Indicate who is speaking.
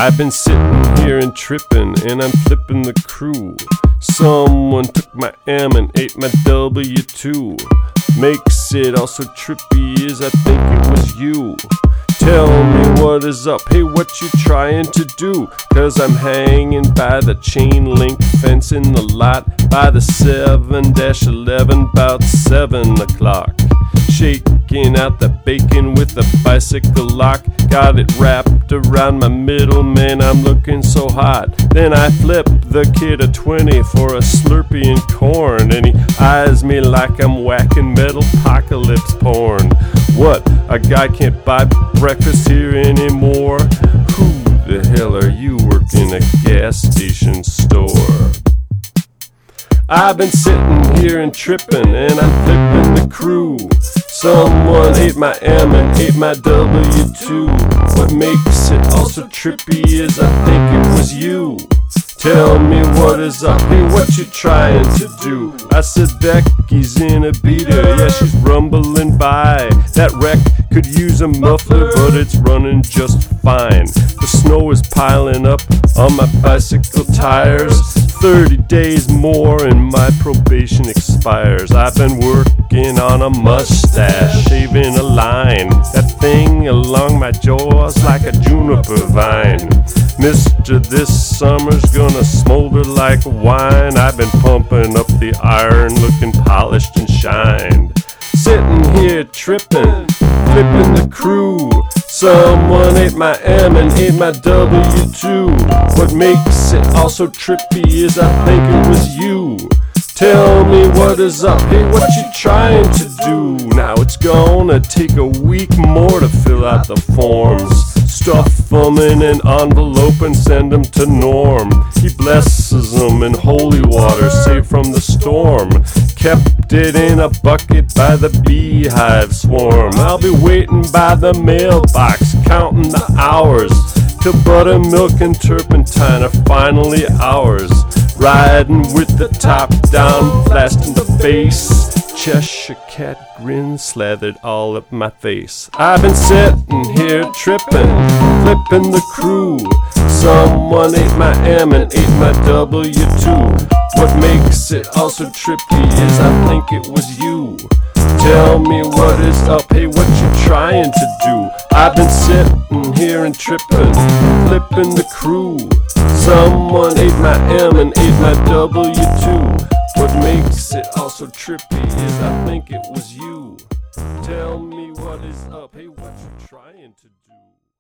Speaker 1: I've been sitting here and tripping, and I'm flipping the crew. Someone took my M and ate my W2. Makes it all so trippy as I think it was you. Tell me what is up, hey, what you trying to do? Cause I'm hanging by the chain link fence in the lot by the 7-11, about 7 o'clock. Shaking out the bacon with a bicycle lock. Got it wrapped around my middle, man, I'm looking so hot. Then I flip the kid a 20 for a Slurpee and corn, and he eyes me like I'm whacking metal apocalypse porn. What, a guy can't buy breakfast here anymore? Who the hell are you working a gas station store? I've been sitting here and tripping, and I'm flipping the crew. Someone ate my M and ate my W2. What makes it all so trippy is I think it was you. Tell me what is up, hey, what you trying to do? I said Becky's in a beater, yeah, she's rumbling by. That wreck could use a muffler, but it's running just fine. The snow is piling up on my bicycle tires. 30 days more and my probation expires. I've been working on a mustache, shaving a line. That thing along my jaws like a juniper vine. Mister, this summer's gonna smolder like wine. I've been pumping up the iron, looking polished and shined. Sitting here tripping, flipping the crew. Someone ate my M and ate my W2. What makes it all so trippy is I think it was you. Tell me what is up, hey, what you trying to do? Now it's gonna take a week more to fill out the forms. Stuff them in an envelope and send them to Norm. He blesses them in holy water saved from the storm. Kept it in a bucket by the beehive swarm. I'll be waiting by the mailbox, counting the hours till buttermilk and turpentine are finally ours. Riding with the top down, blast in the face. Cheshire cat grin slathered all up my face. I've been sitting here tripping, flipping the crew. Someone ate my M and ate my W2. What makes it all so trippy is I think it was you. Tell me what is up, hey, what you trying to do? I've been sitting here and tripping, flipping the crew. Someone ate my M and ate my W2. What makes it all so trippy is I think it was you. Tell me what is up, hey, what you trying to do?